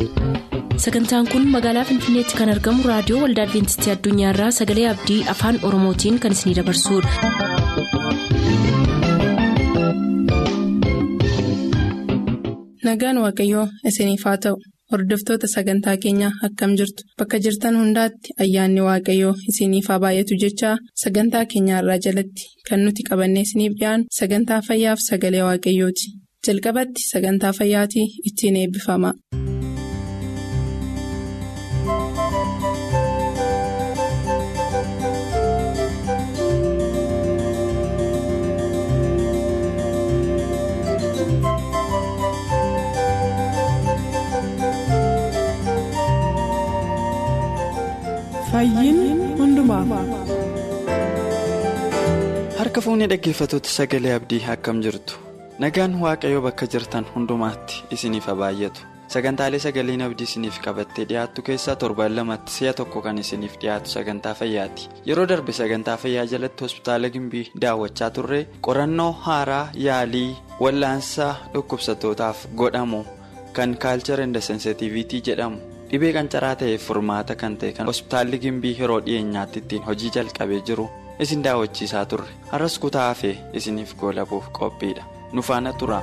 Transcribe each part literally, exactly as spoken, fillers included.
Sagantaan kun magaalaa Finfinneetti kan argamu raadiyoo Waldaa Adwiintistii Addunyaarraa Sagalee Abdii Afaan Oromootiin kan isinidabarsudha. Nagaan Waaqayyoo isiniif haa ta'u. Hordoftoota sagantaa keenyaa akkam jirtu bakka jirtan hundaatti ayyaanni Waaqayyoo isiniif haa baay'atu jechaa sagantaa keenyaarraa jalatti kan nuti qabannee isiniif dhiyaanu sagantaa fayyaaf sagalee Waaqayyooti. Jalqabatti sagantaa fayyaatii ittiin eebbifama. Harka fuunee dhaggeeffatoota sagalee abdii akkam jirtu nagaan waaqayyoo bakka jirtan hundumaatti isiniif haa baay'atu. Sagantaalee sagaleen abdii isiniif qabattee dhiyaattu keessaa torbaan lamatti si'a tokko kan isiniif dhiyaatu sagantaa fayyaati. Yeroo darbe sagantaa fayyaa jalatti hospitaala Gimbii daawwachaa turre qorannoo haaraa yaalii wallaansaa dhukkubsattootaaf godhamu kan kaalchar and sensitiviitii jedhamu. Dhibee qancaraa ta'eef furmaata kan ta'e kan hospitaalli Gimbii yeroo dhiyeenyaatti ittiin hojii jalqabee jiru isin daawwachiisaa turre. Har'as kutaa hafee isiniif goolabuuf qophiidha. Nu faana tura.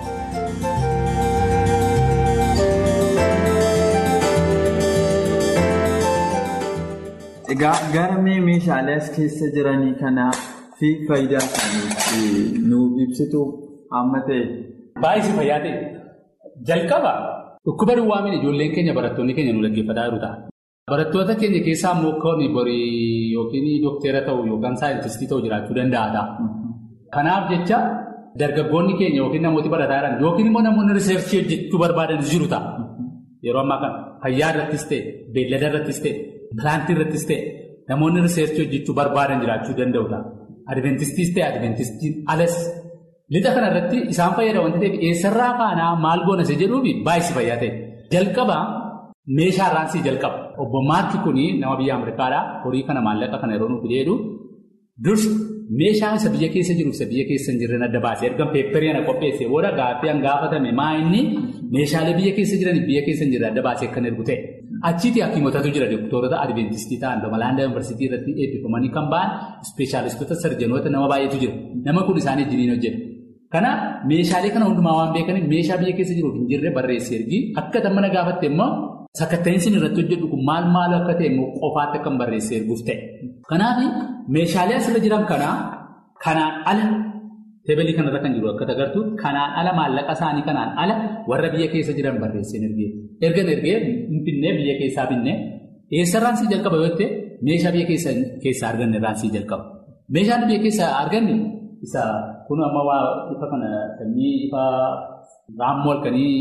Egaa garmee meeshaalee as keessa jiranii kanaa fi faayidaa isaanii nu ibsitu amma ta'e. Baay'ee fayyaa ta'e jalqaba. Dhukkuba duwwaamini ijoolleen keenya barattoonni keenya nu dhaggeeffataa jiru ta'a. Barattoota keenya keessaa immoo kan borii yookiin doktera ta'u yookaan saayintistii ta'u jiraachuu danda'a ta'a. Kanaaf jecha dargaggoonni keenya yookiin namooti barataa jiran yookiin immoo namoonni riseerchii hojjechuu barbaadan jiru ta'a. Yeroo ammaa kana fayyaa irrattis ta'e, beellada irrattis ta'e, pilaantii irrattis ta'e namoonni riseerchii hojjechuu barbaadan jiraachuu danda'u ta'a. Adventistiis ta'e adventistiin alas. Lixa kana irratti isaan fayyada wanti ta'eef eessarraa kaanaa maal goona isa jedhuufi baay'ee fayyaa ta'e. Jalqaba meeshaa irraansii jalqaba. Obbo Maarki kuni nama biyya Ameerikaadhaa horii kana maallaqa kana yeroo nuuf jedhu dursi meeshaa isa biyya keessa jiruuf isa biyya keessa hin jirren adda baasee erga peepperii ana qopheessee booda gaaffii an gaafatame maa inni meeshaalee biyya keessa jiraniif biyya keessa hin jirre adda baasee kan ergu ta'e. Achiiti hakiimotatu jira doktorota adventistii ta'an Damalaanda Yuunivarsiitii irratti eebbifamanii kan ba'an ispeeshaalistoota sarjanoota nama baay'eetu jira. Nama kun isaanii jiniin hojjeta. Kana meeshaalee kana hundumaa waan beekaniif meeshaa biyya keessa jiruuf hin jirre barreessee ergi akka tammana gaafatte immoo sakkatta'insi irratti hojjedhu kun maal maal akka ta'e immoo qofaatti akka barreessee erguuf ta'e. Kanaaf meeshaalee asirra jiran kanaa kanaan ala teebilii kanarra kan jiru akka agartu kanaan ala maallaqa isaanii kanaan ala warra biyya keessa jiran barreessee ergee ergan ergee finfinnee biyya keessaa finnee eessarraan sii jalqaba yoo ta'e meeshaa biyya keessaa arganne irraan sii jalqaba. Meeshaan biyya keessaa arganne isa kun amma waa ifa kana sanyii ifa raammoo halkanii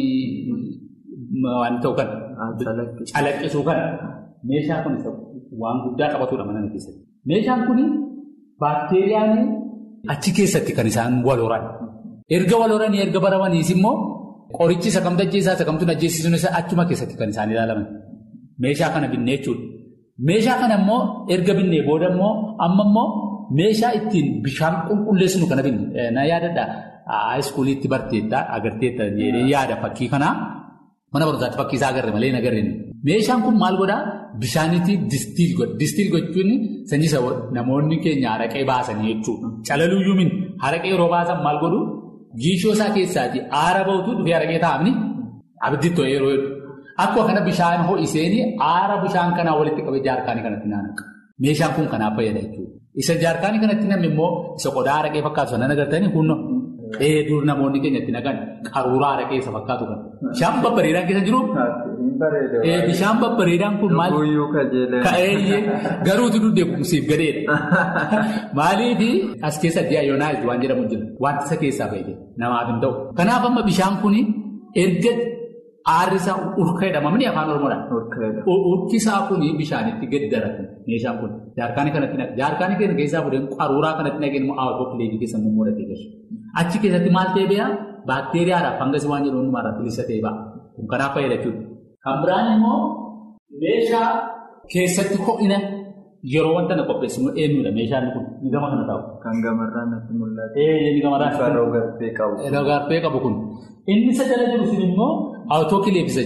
waan ta'u kan calaqqisuu kan meeshaa kun isa waan guddaa qabatudha mana keessatti. Meeshaan kun baakteeriyaan achi keessatti kan isaan wal horan. Erga wal horanii erga baramaniis immoo qorichi isa kamtu ajjeesaa isa kamtu ajjeesisuun isa achuma keessatti kan isaan ilaalaman. Meeshaa kana binnee jechuudha. Meeshaa kana immoo erga binnee booda immoo amma immoo meeshaa ittiin bishaan qulqulleessinu kana binne na yaadadha haayiskuuliitti barteetta agarteetta jedhee yaada fakkii kanaa mana barumsaatti fakkii isaa agarre malee nagarre. Meeshaan kun maal godhaa bishaanitti distiil godha. Distiil gochuun sanyisa namoonni keenya haraqee baasanii jechuudha. Calaluyyuu min haraqee yeroo baasan maal godhu giishoo isaa keessaati aara ba'utu dhufee haraqee taa'amni abiddi too'ee yeroo jedhu. Akkuma kana bishaan ho'iseenii aara bishaan kanaa walitti qabee jaarkaanii kanatti naannaqa. Meeshaan kun kanaaf fayyada jechuudha. Isa jaarkaanii kanatti namni immoo isa qodaa haraqee fakkaatu sana nagartanii kunno dur namoonni keenyatti naqan qaruuraa haraqee isa fakkaatu kan. Bishaan babbareedaan keessa jiru. Bishaan babbareedaan kun maal? Ka'eeyyee garuutu dudde kumsiif gadeedha. Maaliif as keessa diyaayonaayiz waan jedhamu jira. Wanti isa keessaa fayyade namaaf hin ta'u. Kanaaf amma bishaan kun erga aarri isaa urka jedhamamni afaan oromoodhaan. Urki isaa kun bishaanitti gadi daratu meeshaan kun jaarkaanii kanatti naqe jaarkaanii keenya keessaa fuudhee qaruuraa kanatti naqeen immoo awwaallee keessa immoo dhaqee gahu. Achi keessatti maal ta'ee beekaa baakteeriyaadhaaf fangasi waan jedhu hundumaarraa bilisa ta'ee ba'a. Kun kanaaf fayyada jechuudha. Kan biraan immoo meeshaa keessatti ho'ina yeroo wanta na qopheessinu eenyudha meeshaan kun ni gama kana ta'u. Kan gamarraan natti mul'atu. Ee ni gamarraan. Kan rogarfee qabu. Rogarfee qabu kun inni isa jala jiru sun immoo awutookileef isa jennu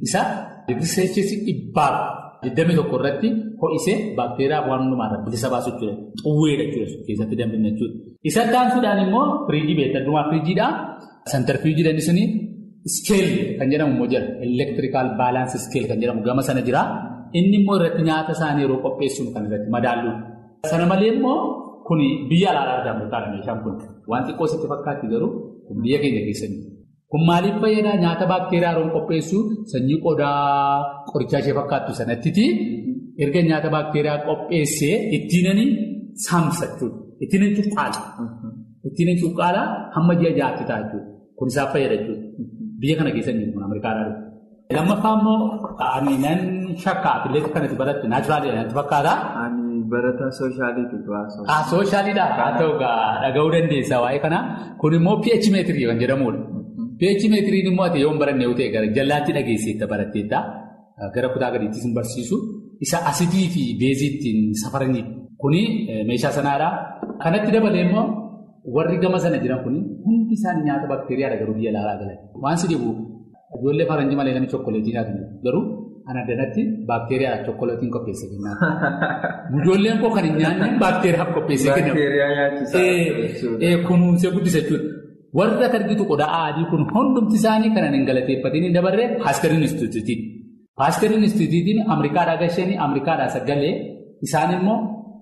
isa digrii seelshiyesii dhibbaaf digdamii tokko irratti ho'isee baakteeriyaa waan hundumaarra bilisa baasu jechuudha. Xuwweedha jechuudha keessatti dambina jechuudha. Isa taansuudhaan immoo firiijii beektadumaa firiijiidhaa santarfiijii dandisanii iskeel kan jedhamu immoo jira elektirikaal baalaansi iskeel kan jedhamu gama sana jira. Inni immoo irratti nyaata isaanii yeroo qopheessuun kan irratti madaallu. Sana malee immoo kun biyya alaa argamu ta'a meeshaan kun waan xiqqoo sitti fakkaatti garuu kun biyya keenya keessatti. Kun maaliif fayyadaa nyaata baakteeriyaa yeroo qopheessu sanyii qodaa qorichaa ishee fakkaattu sanattiti erga nyaata baakteeriyaa qopheessee ittiinanii saamsa jechuudha. Ittiinanii cuqqaala. Ittiinanii cuqqaala hamma ji'a jaatti ta'a jechuudha. Kun isaaf fayyada jechuudha. Biyya kana keessatti kun Ameerikaadhaa dhufu. Lammaffaa immoo ani nan shakkaa atileetii kanatti baratti naachuraalii natti fakkaata. Ani barataa sooshaaliitu baasoo. Ah sooshaaliidhaa haa ta'u dhaga'uu dandeessa waa'ee kana kun immoo pH meetirii kan jedhamudha. pH meetiriin immoo ati yoo hin barannee yoo ta'e gara jallaatti dhageesseetta baratteetta gara kutaa gadiittis hin barsiisu isa asidii fi beeziittiin safaranii kuni meeshaa sanaadhaa. Kanatti dabalee immoo warri gama sana jiran kuni hundi isaanii nyaata baakteeriyaadha garuu biyya alaa galan. Waan si dhibu ijoollee faranjii malee namni chokkoleetii nyaatu garuu ana danatti baakteeriyaadha chokkoleetiin qopheessee kennamu. Ijoolleen koo kan hin nyaanne baakteeriyaaf qopheessee kennamu. Baakteeriyaa nyaachisaa kunuunsee guddisa jechuudha. Warra argitu qodaa adii kun hundumti isaanii kanan hin galateeffatiin hin dabarree Paasterin Instituutiin. Paasterin Instituutiin Ameerikaadhaa gashanii Ameerikaadhaa sagalee isaan immoo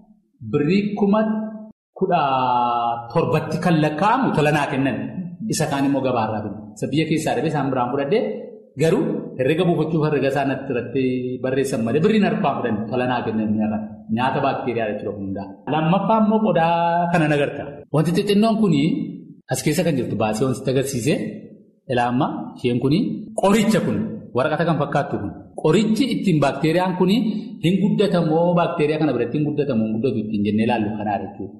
birrii kuma kudha torbatti kan lakkaa'amu tolanaa kennan. Isa kaan immoo gabaarraa bilu. Isa biyya keessaa dhabee isaan biraan fudhadhee garuu herrega buufachuuf herrega isaanitti irratti barreessan malee birriin harkaa fudhan tolanaa kennan nyaata baakteeriyaa jechuudha hundaa. Lammaffaa immoo qodaa kanan agarta. Wanti xixinnoon kunii. As keessa kan jirtu baasee wanti agarsiise ilaa amma isheen kun qoricha kun waraqata kan fakkaattu kun qorichi ittiin baakteeriyaan kun hin guddatamoo baakteeriyaa kana biratti hin guddatamoo hin guddatu ittiin jennee ilaallu kanaa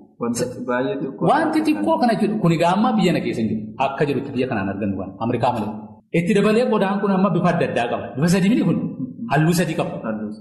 jechuudha. Wanti xiqqoo kana jechuudha kun egaa amma biyya na keessa jiru akka jirutti biyya kanaan argannu kan Ameerikaa malee. Itti dabalee qodaan kun amma bifa adda addaa qaba. Bifa sadii mini kun halluu sadii qaba.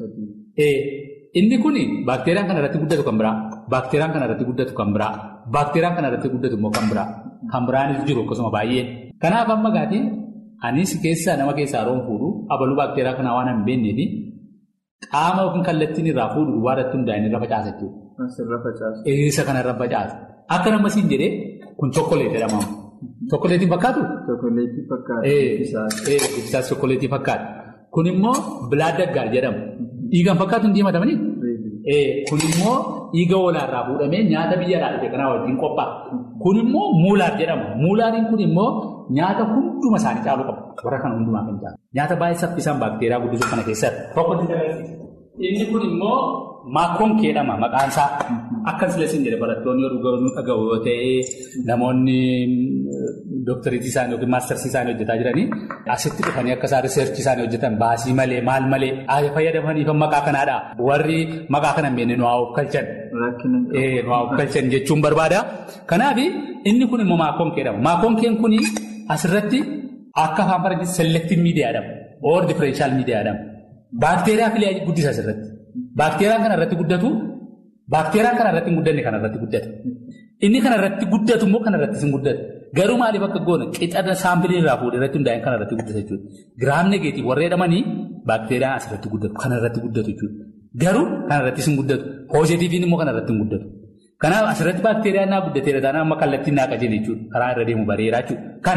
Inni kun baakteeriyaan kana irratti guddatu kan biraa baakteeriyaan kana irratti guddatu kan biraa baakteeriyaan kana irratti guddatu immoo kan biraa. Kan biraanis jiru akkasuma baay'ee. Kanaaf amma gaatii anis keessaa nama keessaa roon fuudhu abaluu baakteeriyaa kanaa waan hin beekneefi qaama yookiin kallattiin irraa fuudhu duwwaa irratti hundaa'in irra facaasa jechuudha. Asirra facaasa. Isa kana irra facaasa. Akka nama siin jedhee kun chokkoleetii jedhama. Chokkoleetiin fakkaatu? Chokkoleetii fakkaatu. Ee ibisaas chokkoleetii fakkaatu. Kun immoo bilaad daggaar jedhama. Dhiigaan fakkaatu hin diimatamanii? Ee kun immoo dhiiga hoolaarraa fuudhamee nyaata biyyaadhaa dhufe kanaa wajjin qophaa'a. Kun immoo muulaar jedhama. Muulaariin kun immoo nyaata hunduma isaanii caaluu qaba. Warra kana hundumaa kan caalu. Nyaata baay'ee saffisaan baakteeriyaa guddisuu kana keessatti. Tokko inni kun immoo maakkoonkii jedhama maqaan isaa. Akkas lesin jedhe barattoonni yoo dhaga'u yoo ta'e namoonni doktariitii isaanii yookiin maastarsii isaanii hojjetaa jiranii asitti dhufanii akka isaan riseerchii isaanii hojjetan baasii malee maal malee fayyadamaniif maqaa kanaadha. Warri maqaa kana hin beekne nu haa of kalchan. Nu haa of kalchan jechuun barbaada. Kanaaf inni kun immoo maakkoonkii jedhama. Maakkoonkeen kun asirratti akka afaan faranjiitti selective miidiyaa jedhama. Or differential miidiyaa jedhama. Baakteeriyaa filee guddisa asirratti. Baakteeriyaan kana irratti guddatu. Baakteeriyaan kana irratti hin guddanne kana irratti guddata. Inni kana irratti guddatu immoo kana irratti hin guddatu. Garuu maaliif akka goona qixxaata saampilii irraa fuudhee irratti hundaa'e kana irratti guddata jechuudha. Giraam negeetiif warra jedhamanii baakteeriyaan asirratti guddatu kana irratti guddatu jechuudha. Garuu kana irrattis hin guddatu. Poozitiiviin immoo kana irratti hin guddatu. Kanaaf asirratti baakteeriyaan naa guddateera taanaan amma kallattiin naa qajeele jechuudha. Karaa irra deemu bareeraa jechuudha. Kan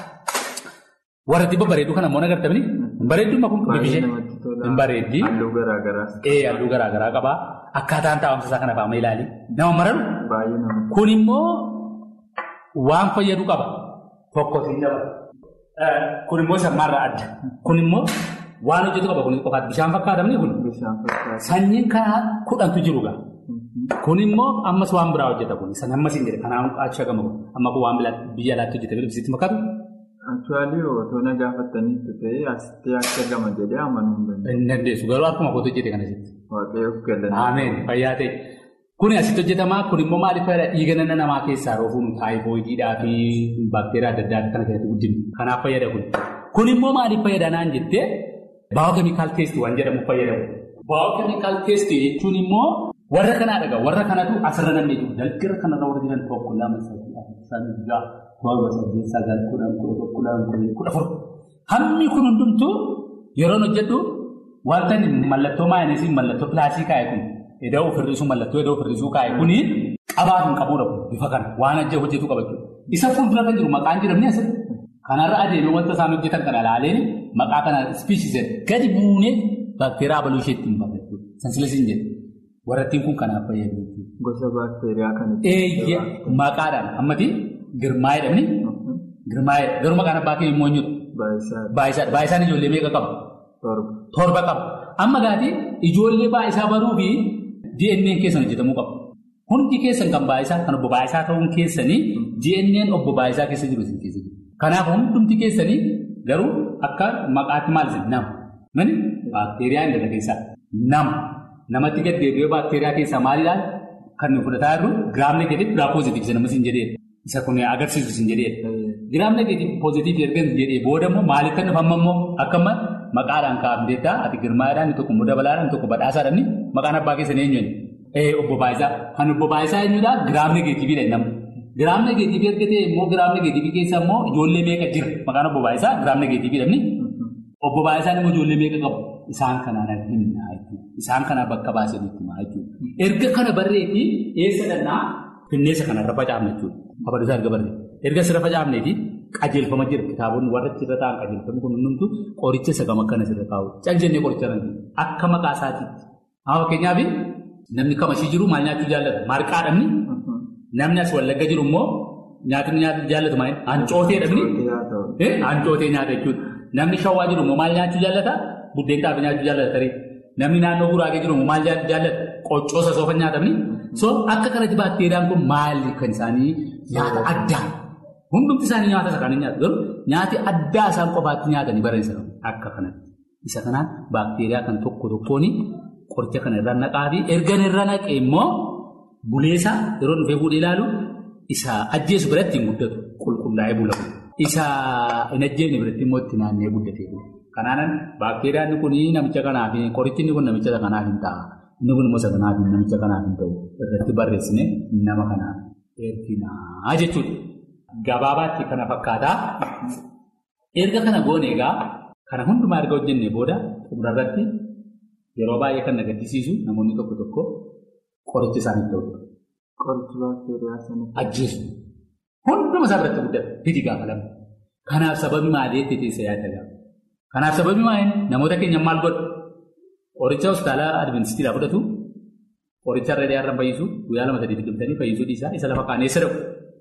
warra dhibba bareedduu kana immoo nagartamanii bareeddummaa kun bifishee hin bareeddi. Halluu garaagaraa. Ee halluu garaagaraa qabaa. Akkaataan taa'umsa isaa kana faama ilaali. Nama mararu. Baay'ee nama. Kun immoo waan fayyadu qaba. Tokko siin dabala. Kun immoo sammaarraa adda. Kun immoo waan hojjetu qaba. Kun qofaatti bishaan fakkaatamni kun. Bishaan fakkaata. Sanyiin kanaa kudhantu jiru gaa. Kun immoo ammas waan biraa hojjeta kun. San ammas hin jedhe. Kanaan achi gama kun. Amma kun waan biyya alaatti hojjeta. Bisitti fakkaatu. Aktuaalii otoo na gaafatanitti ta'ee asitti akka gama jedhee amanuu hin danda'u. Hin dandeessu garuu akkuma kootu hojjete kana asitti. Waaqayyoof galanna. Ameen fayyaa ta'e. Kun asitti hojjetamaa kun immoo maaliif fayyada dhiiga nama namaa keessaa roofuun taayifoidiidhaa fi baakteeriyaa adda addaa kana keessatti guddinu. Kanaaf fayyada kun. Kun immoo maaliif fayyada naan jettee baayookeemikaal teestii waan jedhamu fayyadamu. Baayookeemikaal teestii jechuun immoo warra kanaa dhagaa warra kanatu asirra namni jiru dalgara kanarra warra jiran tokko lama sadii afur Waan saddeet sagal kudhan kudha kudhan kudha kudha afur hammi kun hundumtuu Yeroon hojjedhu wanta mallattoo maayineesii mallattoo pilaasii kaa'e kun eda'uu firrisuu mallattoo eda'uu firrisuu kaa'e kuni qabaatu hin qabuudha bifa kana waan ajjee hojjetu qabachuu. Isa fuuldura kan jiru maqaan jedhamni asirra. Kanarra adeemee wanta isaan hojjetan kana ilaaleen maqaa kana ispiishisee gadi buunee baakteeriyaa baluu isheetti hin barreessu. Sansilasiin jedhu warrattiin kun kanaaf fayyadu. Gosa baakteeriyaa kan itti maqaadhaan ammati girmaa'ee dhabni girmaa'ee garuu maqaan abbaa keenya immoo eenyudha? Baay'isaadha. Baay'isaan ijoollee meeqa qaba? Torba. Torba qaba. Amma gaati ijoollee baay'isaa baruu fi D N A keessan hojjetamuu qaba. Hundi keessan kan baay'isaa kan obbo baay'isaa ta'uun keessanii D N A obbo baay'isaa keessa jiru isin keessa jiru. Kanaaf hundumti keessanii garuu akka maqaatti maal isin nama. Mani baakteeriyaa hin keessaa nama. Namatti gad deebi'ee baakteeriyaa keessaa maalidhaan kan nu fudhataa jirru giraam negeetiif giraam poozitiif isa namas hin jedheedha. Isa kun agarsiisu isin jedheedha. Giraam negeetiif poozitiif erga hin jedhee booda immoo maaliif kan dhufamma immoo akkama maqaadhaan kaa'amteettaa ati girmaa'aadhaan inni tokko immoo dabalaadhaan inni tokko badhaasaadhaan maqaan abbaa keessanii eenyuun obbo Baayisaa. Kan obbo Baayisaa eenyuudhaa giraam negeetiifiidha nama. Giraam negeetiivii erga ta'e immoo giraam negeetiivii keessa immoo ijoollee meeqa jira maqaan obbo Baayisaa giraam negeetiiviidha. Obbo Baayisaan immoo ijoollee meeqa qabu? Isaan kanaan himna jechuudha. Isaan kanaa bakka baasee nutti himaa jechuudha. Erga kana barreetii eessa dhannaa finneessa kanarra facaafne jechuudha. Abadiisaa erga barree. Erga sirra facaafneeti qajeelfama jira kitaabonni warra irra taa'an qajeelfamni kun hundumtu qoricha isa gama akkana sirra kaa'u. Cal jennee qoricha irra akka maqaa isaatiitti. Haa fakkeenyaaf namni kamashii jiru maal nyaachuu jaallata? Marqaa dhabni. Namni as wallagga jiru immoo nyaatni nyaatu jaallatu maal? Hancootee dhabni. Hancootee nyaata jechuudha. Namni shawwaa jiru immoo maal nyaachuu jaallata? Buddeen xaafii nyaachuu jaallata tarii. Namni naannoo guraagee jiru immoo maal jaallata? Qoccoo sasoofa nyaatamni. So akka kanatti baakteeriyaan kun maali kan isaanii nyaata addaa? Hundumti isaanii nyaata isa kan nyaatu garuu nyaati addaa isaan qofaatti nyaatanii barreessan akka kanatti. Isa kanaan baakteeriyaa kan tokko tokkoon qoricha kana irra naqaa fi ergan irra naqee immoo buleessa yeroo dhufee fuudhee ilaalu isa ajjeesu biratti hin guddatu qulqullaa'ee bulamu. Isa hin ajjeefne biratti immoo itti naannee guddatee bula. Kanaanan baakteeriyaan kun namicha kanaaf qorichi inni kun namicha kanaaf hin ta'a. Inni kun immoo kanaaf namicha kanaaf hin ta'u irratti barreessine nama kanaaf erginaa jechuudha. Gabaabaatti kana fakkaataa erga kana goone egaa kana hundumaa erga hojjennee booda xumurarratti yeroo baay'ee kan nagaddisiisu namoonni tokko tokko qoricha isaaniif ta'u. Qorichi baakteeriyaa sana ajjeesu. Hunduma isaa biratti guddata didi gaafa lama. Kanaaf sababi maalii itti teessee yaadda gaafa. Kanaaf sababi maaliin namoota keenya maal godhu? Qoricha hospitaala Adiventistiidhaa fudhatu qoricha irra dhiyaarra fayyisu guyyaa lama sadii digdamtanii fayyisuu dhiisaa isa lafa kaaneessa dhabu.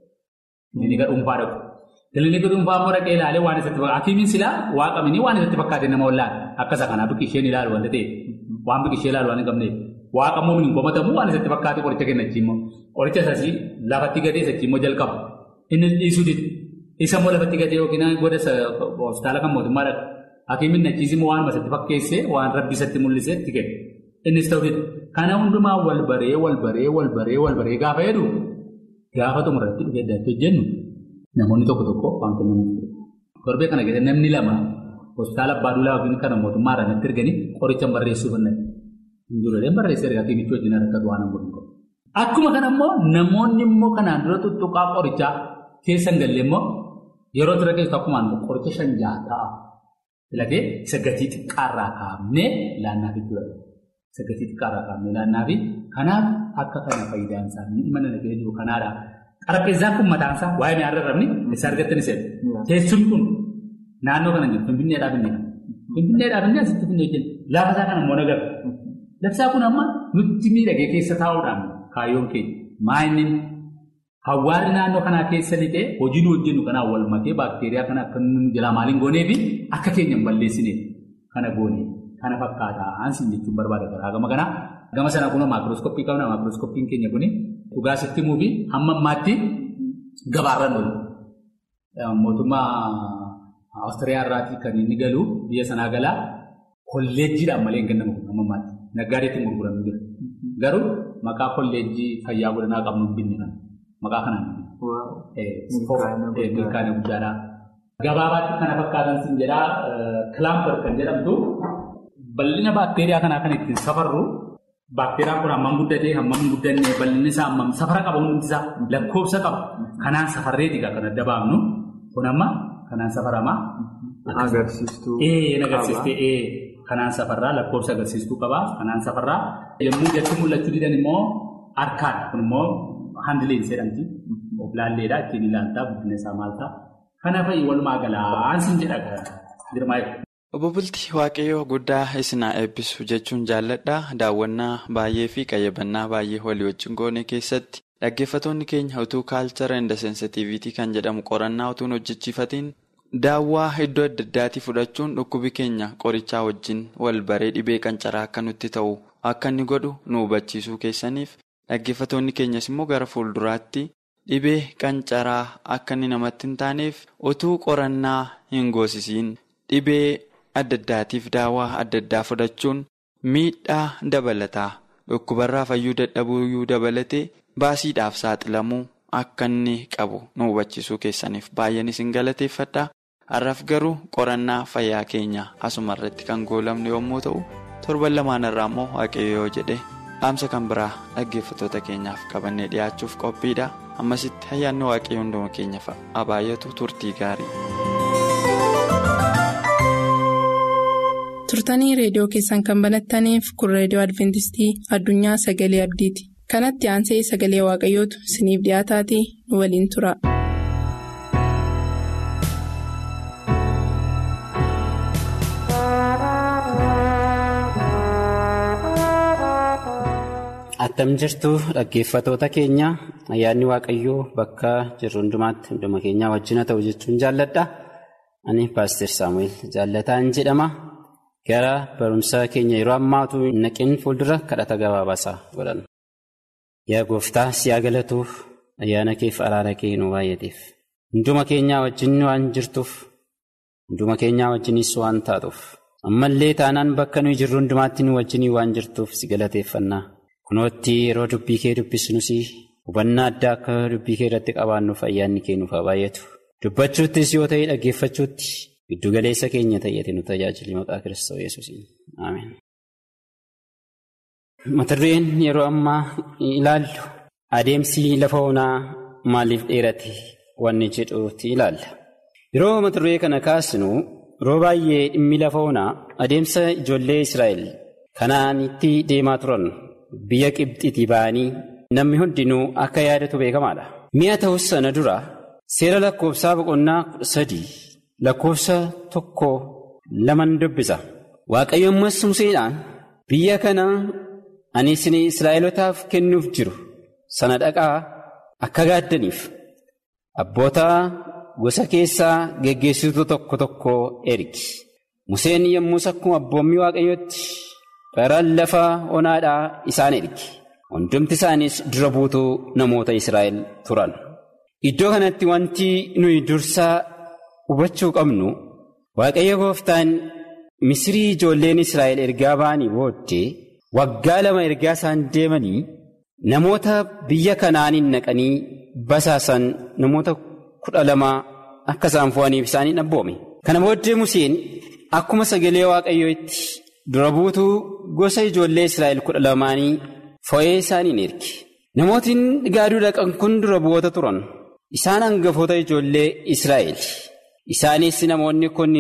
Kilinika dhuunfaa dhabu. Kilinika dhuunfaa immoo dhaqee ilaalee waan isatti fakkaate hakiimiin silaa waaqamanii waan isatti fakkaate nama wallaan akkasa kanaa biqi isheen ilaalu wanta ta'e waan biqi ishee ilaalu waan hin qabneef waaqammoo hin gomatamu waan isatti fakkaate qoricha kennachi immoo qoricha isaas lafatti gadee sachi immoo jalqaba inni dhiisuu didi isa immoo lafatti gadee yookiin goda hospitaala kan mootummaa dhaqa hakiimiin nachiis immoo waan isatti fakkeessee waan rabbi isatti mul'isee itti kenna innis ta'uu didi kana hundumaa wal baree wal baree wal baree wal baree gaafa jedhu. Gaafa xumurratti dhufee adda adda hojjennu namoonni tokko tokko waan kennamu. Torbee kana keessatti namni lama hospitaala abbaa duulaa yookiin kana mootummaa irraa natti erganii qoricha barreessuu fannatti. Injiroleen barreessee ergaa kiimichi wajjin harkatu waan hin godhin qabu. Akkuma kana immoo namoonni immoo kanaan dura tuttuqaa qorichaa keessa hin galle immoo yeroo ture keessatti akkumaan qoricha shan jaha ta'a. Filatee isa gatii xiqqaarraa kaa'amnee laannaa fi ture. Isa gatii xiqqaarraa kaa'amnee laannaa fi kanaaf akka kana faayidaan isaa inni mana nagahee jiru kanaadha. Qarqeessaan kun mataan isaa waa'ee mi'aarra irrabni isa argattani seetu. Teessumni kun naannoo kana jiru Finfinneedhaaf inni kan. Finfinneedhaaf inni asitti Finfinnee hojjennu lafa isaa kana immoo nagarra. Lafti kun amma nutti miidhagee keessa taa'uudhaan kaayyoon keenya maayinni hawaasni naannoo kanaa keessa lixee hojii nu hojjennu kanaa wal makee baakteeriyaa kana akka nu jalaa maaliin goonee fi akka keenya hin balleessine kana goone kana fakkaataa ansiin jechuun barbaada garaa gama kanaa. Gama sana kun maakirooskooppii qabna. Maakirooskooppii keenya kun dhugaa sitti muufi hamma ammaatti gabaarraan oolu. Mootummaa Awustiriyaa irraatii kan inni galu biyya sanaa galaa kolleejjiidhaan malee hin kennamu hamma ammaatti. Naggaadeetti gurguramu jira. Garuu maqaa kolleejjii fayyaa godhanaa qabnu hin binne kana. Maqaa kanaan milkaa'ina guddaadhaa. Gabaabaatti kana fakkaatan sin jedhaa kilaamper kan jedhamtu bal'ina baakteeriyaa kanaa kan ittiin safarru. Baakteeriyaan kun hammam guddatee hammam hin guddanne bal'inni isaa hammam safara qaba hundi isaa lakkoofsa qaba. Kanaan safarreeti kan adda baafnu kun amma kanaan safaramaa agarsiistuu Ee agarsiistee ee kanaan safarraa lakkoofsa agarsiistuu qabaa kanaan safarraa yommuu jechuun mul'achuu didan immoo harkaan kun immoo handileen jedhamti of laalleedha ittiin ilaaltaa guddina isaa maal ta'a kana fa'i walumaa galaan sin jedha girmaa'e. Obbo Bultii Waaqayyoo guddaa isinaa eebbisu jechuun jaalladha. Daawwannaa baay'ee fi qayyabannaa baay'ee walii wajjin goone keessatti dhaggeeffattoonni keenya utuu kaalchara inda seensitiiviitii kan jedhamu qorannaa utuun hojjechiifatiin daawwaa iddoo adda addaatii fudhachuun dhukkubi keenya qorichaa wajjin wal baree dhibee qancaraa akka nutti ta'u akka inni godhu nu hubachiisuu keessaniif dhaggeeffattoonni keenyas immoo gara fuulduraatti dhibee qancaraa akka inni namatti hin taaneef utuu qorannaa hin goosisiin dhibee adda addaatiif daawwaa adda addaa fudhachuun miidhaa dabalataa dhukkubarraa fayyuu dadhabuuyyuu dabalatee baasiidhaaf saaxilamuu akka inni qabu nu hubachiisuu keessaniif baay'een isin galateeffadha. Har'aaf garuu qorannaa fayyaa keenya asuma irratti kan goolabne yommuu ta'u torban lamaan irraa immoo Waaqayyoo jedhe dhaamsa kan biraa dhaggeeffattoota keenyaaf qabannee dhiyaachuuf qophiidha. Ammasitti ayyaanni Waaqayyoo hunduma keenyaaf haa baay'atu turtii gaarii. Turtanii reediyoo keessan kan banattaniif kun reediyoo Adventistii Addunyaa Sagalee Abdiiti. Kanatti aansee sagalee Waaqayyootu isiniif dhiyaataatii nu waliin tura. Attam jirtu dhaggeeffattoota keenya ayyaanni Waaqayyoo bakka jirru hundumaatti hunduma keenyaa wajjin haa ta'u jechuun jaalladha. Ani Paaster Saamu'eel Jaallataan jedhama. Gara barumsa keenya yeroo ammaatu naqin fuuldura kadhata gabaabaasaa godhanna. Yaa gooftaa si haa galatuuf ayyaana keef araara kee nu baay'ateef hunduma keenyaa wajjin waan jirtuuf hunduma keenyaa wajjinis waan taatuuf ammallee taanaan bakka nuyi jirru hundumaatti nu wajjin waan jirtuuf si galateeffannaa. Kunootti yeroo dubbii kee dubbisnus hubannaa addaa akka dubbii kee irratti qabaannuuf ayyaanni kee nuuf haa baay'atu. Dubbachuuttis yoo ta'e dhaggeeffachuutti giddugaleessa keenya ta'eeti nu tajaajili maqaa Kiristoos Yesuusiin. Ameen. Mata dureen yeroo ammaa ilaallu adeemsi lafa onaa maaliif dheerate wanni jedhuutti ilaalla. Yeroo mata duree kana kaasnu yeroo baay'ee dhimmi lafa onaa adeemsa ijoollee Israa'el kanaanitti deemaa turan biyya Qibxiitii ba'anii namni hundinuu akka yaadatu beekamaadha. Mi'a ta'us sana dura seera lakkoofsaa boqonnaa kudha sadii lakkoofsa tokko laman dubbisa. Waaqayyo ammas Museedhaan biyya kana ani isin Israa'elotaaf kennuuf jiru sana dhaqaa akka gaaddaniif abboota gosa keessaa geggeessituu tokko tokko ergi. Museen yommus akkuma abboommii Waaqayyootti gara lafa onaadhaa isaan ergi. Hundumti isaanis dura buutuu namoota Israa'el turan. Iddoo kanatti wanti nuyi dursaa hubachuu qabnu Waaqayyo gooftaan Misrii ijoolleen Israa'el ergaa ba'anii booddee waggaa lama ergaa isaan deemanii namoota biyya Kanaaniin naqanii basaasan namoota kudha lama akka isaan fo'aniif isaanii abboome. Kana booddee Museen akkuma sagalee Waaqayyootti dura buutuu gosa ijoollee Israa'el kudha lamaanii fo'ee isaaniin erge. Namootiin gaaduu dhaqan kun dura bu'oota turan. Isaan hangafoota ijoollee Israa'el. Isaanis namoonni kun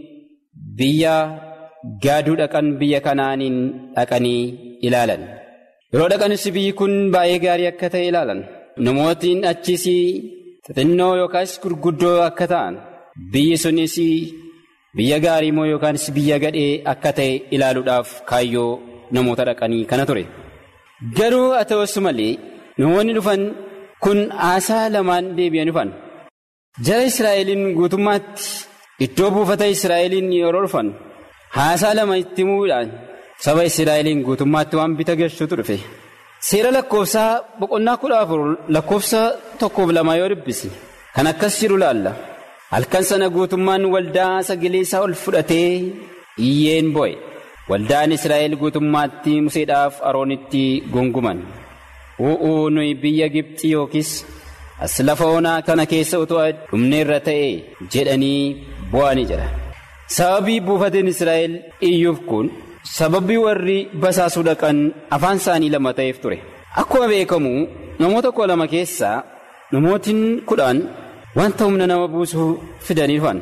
biyya gaaduu dhaqan biyya Kanaaniin dhaqanii ilaalan. Yeroo dhaqanis biyyi kun baay'ee gaarii akka ta'e ilaalan. Namootiin achis xixinnoo yookaas gurguddoo akka ta'an biyyi sunis biyya gaarii moo yookaanis biyya gadhee akka ta'e ilaaluudhaaf kaayyoo namoota dhaqanii kana ture. Garuu haa ta'us malee namoonni dhufan kun haasaa lamaan deebi'an dhufan. Jara Israa'eliin guutummaatti iddoo buufata Israa'eliin yeroo dhufan haasaa lama itti himuudhaan saba Israa'eliin guutummaatti waan bita galchuutu dhufe. Seera lakkoofsaa boqonnaa kudha afur lakkoofsa tokkoof lama yoo dubbisne kan akkas jiru laalla. Halkan sana guutummaan waldaa sagalee isaa ol fudhatee iyyeen bo'e. Waldaan Israa'el guutummaatti Museedhaaf Aroonitti gonguman. U'uu nuyi biyya Gibxi yookiis as lafa onaa kana keessa utuu dhumneerra ta'e jedhanii bo'anii jira. Sababii buufateen Israa'el iyyuuf kun sababii warri basaasuu dhaqan afaan isaanii lama ta'eef ture. Akkuma beekamu namoota kudha lama keessaa namootiin kudhan wanta humna nama buusuu fidanii dhufan.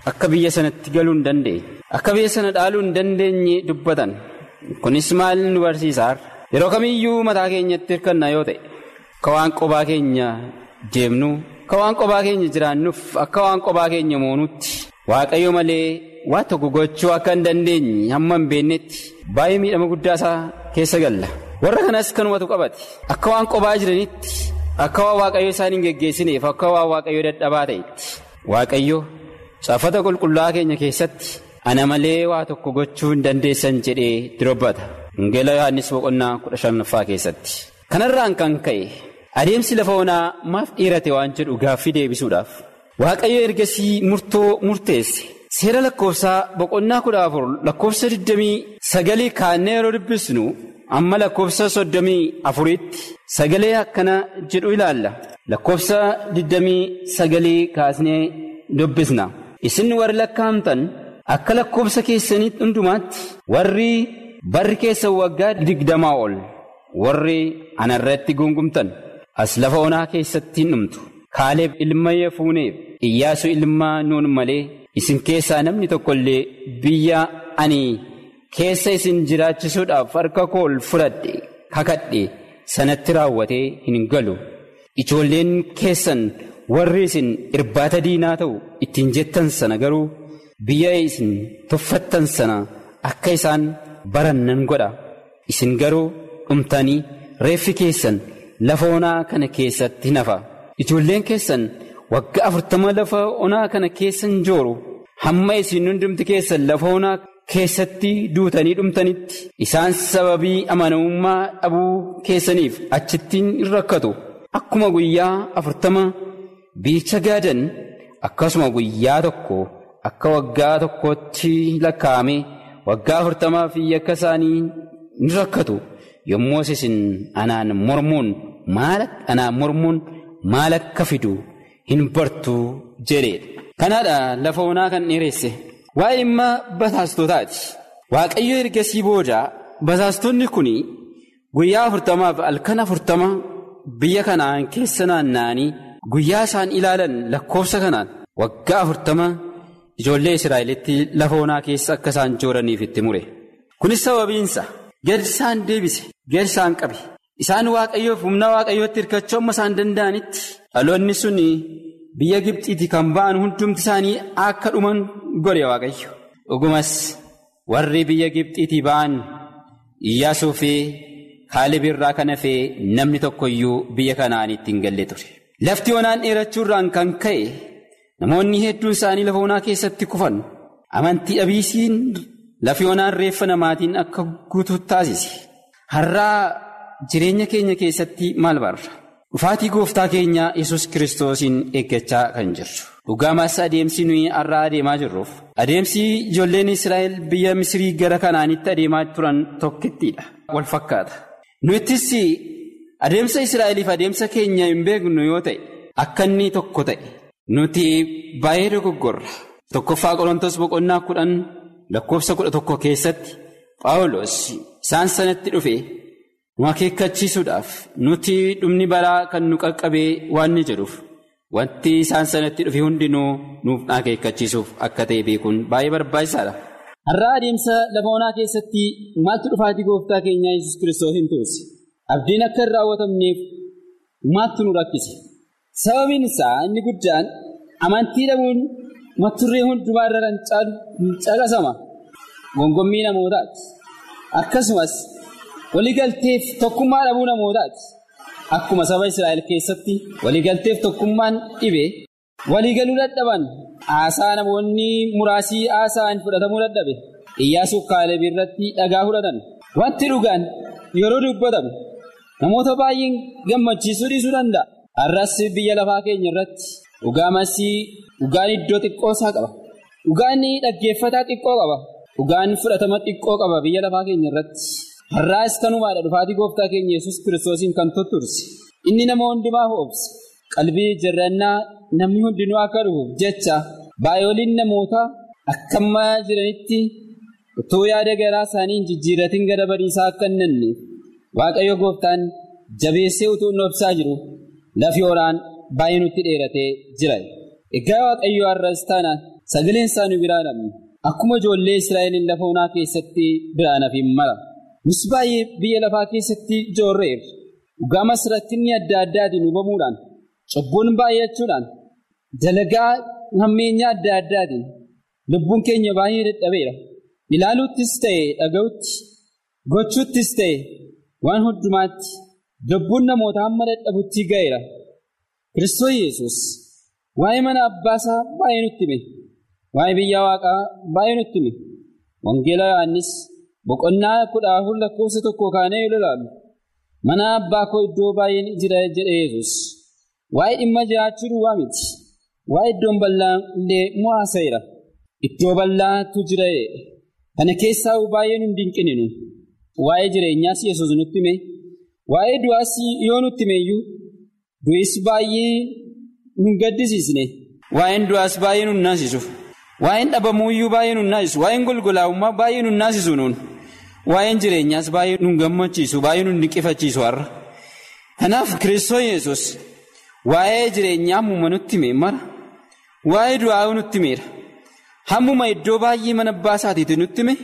akka biyya sanatti galuu hin dandeenye akka biyya sana dhaaluu hin dandeenye dubbatan. Kunis maal nu barsiisa? Yeroo kamiyyuu mataa keenyatti hirkanna yoo ta'e akka waan qophaa keenya deemnu akka waan qophaa keenya jiraannuuf akka waan qophaa keenya moonutti Waaqayyo malee waa tokko gochuu akka hin dandeenye hamma hin beeknetti baay'ee miidhama guddaa isaa keessa galla. Warra kanas kanumatu qabate akka waan qophaa jiranitti akka waan Waaqayyo isaan hin geggeessineef akka waan Waaqayyo dadhabaa ta'etti Waaqayyo caafata qulqullaa'aa keenya keessatti ana malee waa tokko gochuu hin dandeessan jedhee dubbata. Wangeela Yohaannis boqonnaa kudha shanaffaa keessatti. Kanarraan kan ka'e adeemsi lafa onaa maaf dheerate waan jedhu gaaffii deebisuudhaaf Waaqayyo ergasii murtoo murteesse. Seera lakkoofsaa boqonnaa kudha afur lakkoofsa digdamii sagalii kaannee yeroo dubbisnu amma lakkoofsa soddomii afuriitti sagalee akkana jedhu ilaalla. Lakkoofsa digdamii sagalii kaasnee dubbisna. Isin warri lakkaa'amtan akka lakkoofsa keessanii hundumaatti warri barri keessan waggaa digdamaa ol warri anarratti gungumtan as lafa onaa keessatti hin dhumtu. Kaaleeb ilma Yefuuneef Iyyaasuu ilma Nuun malee isin keessaa namni tokko illee biyya ani keessa isin jiraachisuudhaaf harka koo ol fudhadhe kakadhe sanatti raawwatee hin galu. Ijoolleen keessan warri isin irbaata diinaa ta'u ittiin jettan sana garuu biyya isin tuffattan sana akka isaan baran nan godha. Isin garuu dhumtanii reeffi keessan lafa onaa kana keessatti nafa. Ijoolleen keessan waggaa afurtama lafa onaa kana keessan jooru hamma isin hundumti keessan lafa onaa keessatti duutanii dhumtanitti isaan sababii amanamummaa dhabuu keessaniif achittiin hin rakkatu. Akkuma guyyaa afurtama biicha gaadan akkasuma guyyaa tokko akka waggaa tokkootti lakkaa'ame waggaa afurtamaa fi akka isaanii ni rakkatu. Yommus isin anaan mormuun maal anaan mormuun maal akka fidu hin bartu jedheedha. Kanaadha lafa onaa kan dheeresse. Waa'ee dhimma basaastotaati. Waaqayyo ergasii booda basaastonni kun guyyaa afurtamaaf halkan afurtama biyya kanaan keessa naanna'anii guyyaa isaan ilaalan lakkoofsa kanaan waggaa afurtama ijoollee Israa'elitti lafa onaa keessa akka isaan jooraniif itti mure. Kunis sababiinsa gad isaan deebise gad isaan qabe. Isaan Waaqayyoof humna Waaqayyootti hirkachuu amma isaan danda'anitti dhaloonni sun biyya Gibxiitii kan ba'an hundumti isaanii akka dhuman godhe Waaqayyo. Dhugumas warri biyya Gibxiitii ba'an Iyyaasuu fi Kaaleb irraa kan hafe namni tokko iyyuu biyya Kanaanitti hin galle ture. Lafti onaan dheerachuurraan kan ka'e namoonni hedduun isaanii lafa onaa keessatti kufan. Amantii dhabiisiin lafi onaan reeffa namaatiin akka guutuu taasise. Har'aa jireenya keenya keessatti maal barra? Dhufaatii gooftaa keenya Yesus Kiristoosiin eeggachaa kan jirru. Dhugaamaas adeemsi nuyi har'aa adeemaa jirruuf adeemsi ijoolleen Israa'el biyya Misrii gara Kanaanitti adeemaa turan tokkittiidha. Wal fakkaata. Nuttis adeemsa Israa'eliif adeemsa keenya hin beeknu yoo ta'e akka inni tokko ta'e nuti baay'ee dogoggorra. Tokkoffaa Qorontos boqonnaa kudhan lakkoofsa kudha tokko keessatti Phaawulos isaan sanatti dhufe nu akeekkachiisuudhaaf nuti dhumni baraa kan nu qaqqabee waan ni jedhuuf wanti isaan sanatti dhufe hundinuu nuuf akeekkachiisuuf akka ta'e beekuun baay'ee barbaachisaadha. Har'aa adeemsa lafa onaa keessatti maaltu dhufaatii gooftaa keenyaa Yesus Kiristoos hin tuuse? Abdiin akka hin raawwatamneef maaltu nu rakkise? Sababiin isaa inni guddaan amantii dhabuun maturree hundumaa irra kan caqasama. Gongommii namootaati. Akkasumas waliigalteef tokkummaa dhabuu namootaati. Akkuma saba Israa'el keessatti waliigalteef tokkummaan dhibe waliigaluu dadhaban haasaa namoonni muraasii haasaan fudhatamuu dadhabe. Iyyaasuu Kaaleb irratti dhagaa fudhatan. Wanti dhugaan yeroo dubbatamu namoota baay'een gammachiisuu dhiisuu danda'a. Har'as biyya lafaa keenya irratti dhugaamas dhugaan iddoo xiqqoo isaa qaba. Dhugaan dhaggeeffataa xiqqoo qaba. Dhugaan fudhatama xiqqoo qaba biyya lafaa keenya irratti. Har'aas kanumaadha dhufaatii gooftaa keenya Yesus Kiristoosiin kan tutturse. Inni nama hundumaa hoobse. Qalbii jirrannaa namni hundinuu akka dhufu jecha baay'ooliin namoota akkamma jiranitti utuu yaada garaa isaanii hin jijjiiratin gara badiisaa akka hin nanneef Waaqayyo gooftaan jabeessee utuu hin obsaa jiru lafi onaan baay'ee nutti dheeratee jira. Egaa Waaqayyo har'as taanaan sagaleen isaa nu biraa dhabne akkuma ijoollee Israa'eliin lafa onaa keessatti biraan hafi mara. Nus baay'ee biyya lafaa keessatti joorreerra. Dhugaa masrattinni adda addaatiin hubamuudhaan, cubbuun baay'achuudhaan, dalagaa hammeenyaa adda addaatiin lubbuun keenya baay'ee dadhabeera. Ilaaluuttis ta'e dhaga'utti, gochuuttis ta'e waan hundumaatti lubbuun namoota hamma dadhabutti ga'eera. Kiristoos Yesuus waa'ee mana abbaasaa baay'ee nutti hime. Waa'ee biyya waaqaa baay'ee nutti hime. Wangeela Yohaannis boqonnaa kudha afur lakkoofsa tokko kaanee yoo ilaallu mana abbaa koo iddoo baay'een jira jedhe Yesuus. Waa'ee dhimma jiraachuu duwwaa miti. Waa'ee iddoon bal'aan illee mo'aaseera. Iddoo bal'aatu jira kana keessaa baay'ee nu dinqininu. Waa'ee jireenyaas Yesuus nutti hime. Waa'ee du'aas yoo nutti hime iyyuu du'is baay'ee nu gaddisiisne. Waa'een du'aas baay'ee nu naasisu. Waa'een dhabamuu iyyuu baay'ee nu naasisu. Waa'een golgolaa'ummaa baay'ee nu naasisu nuun. Waa'een jireenyaas baay'ee nu gammachiisu, baay'ee nu dinqifachiisu har'a. Kanaaf Kiristoos Yesuus waa'ee jireenyaa hammuma nutti hime mara. Waa'ee du'aa nutti himeera. Hammuma iddoo baay'ee mana abbaa isaatiitu nutti hime.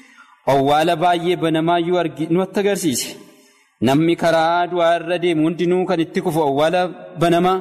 Awwaala baay'ee banamaayyuu nutti agarsiise. Namni karaa du'aa irra deemu hundinuu kan itti kufu awwaala banamaa.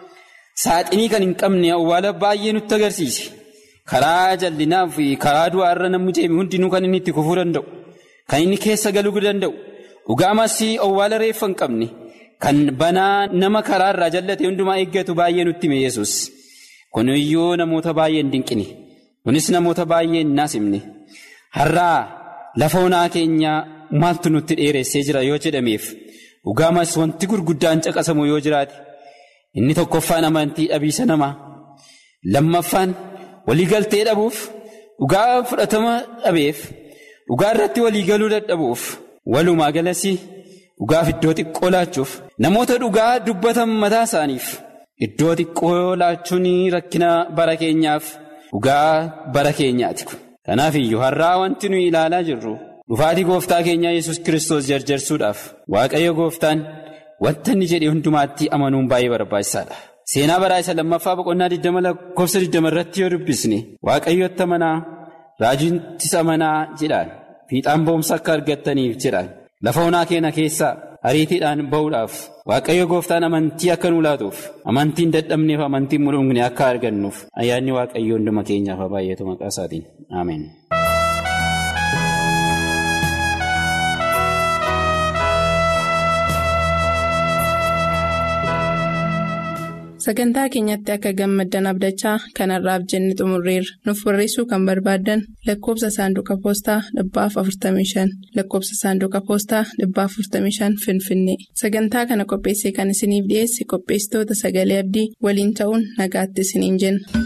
Saaxinii kan hin qabne awwaala baay'ee nutti agarsiise. Karaa jallinaa fi karaa du'aa irra namni deemu hundinuu kan inni itti kufuu danda'u. Kan inni keessa galuu danda'u. Dhugaamas awwaala reeffa hin qabne. Kan banaa nama karaa irraa jallate hundumaa eeggatu baay'ee nutti hime Yesuus. Kuniyyuu namoota baay'ee hin dinqine. Kunis namoota baay'ee hin naasifne. Har'aa lafa onaa keenyaa maaltu nutti dheeressee jira yoo jedhameef dhugaamas wanti gurguddaan caqasamu yoo jiraate inni tokkoffaan amantii dhabiisa namaa, lammaffaan waliigaltee dhabuuf, dhugaa fudhatama dhabeef, dhugaa irratti waliigaluu dadhabuuf, walumaa galatti dhugaaf iddoo xiqqoo laachuuf, namoota dhugaa dubbatan mataa isaaniif iddoo xiqqoo laachuun rakkina bara keenyaaf dhugaa bara keenyaati. Kanaaf iyyuu har'aa wanti nuyi ilaalaa jirru dhufaatii gooftaa keenyaa Yesuus Kiristoos jarjarsuudhaaf Waaqayyo gooftaan wanta inni jedhe hundumaatti amanuun baay'ee barbaachisaadha. Seenaa baraa isa lammaffaa boqonnaa digdama lakkoofsa digdama irratti yoo dubbisne Waaqayyotti amanaa, raajiittis amanaa jedhaan fiixaan ba'umsa akka argattaniif jedhaan lafa onaa keenya keessaa ariitiidhaan ba'uudhaaf Waaqayyo gooftaan amantii akka nu laatuuf, amantiin dadhabneef amantiin mul'ugne akka argannuuf ayyaanni Waaqayyo hunduma keenyaaf baay'eetu maqaa isaatiin. Ameen. Sagantaa keenyatti akka gammaddan abdachaa kanarraaf jenne xumurreerra. Nuuf barreessuu kan barbaaddan lakkoofsa saanduqa poostaa dhibbaaf afurtamii shan lakkoofsa saanduqa poostaa dhibbaaf afurtamii shan Finfinnee. Sagantaa kana qopheessee kan isiniif dhiyeesse qopheessitoota Sagalee Abdii waliin ta'uun nagaatti isiniin jenna.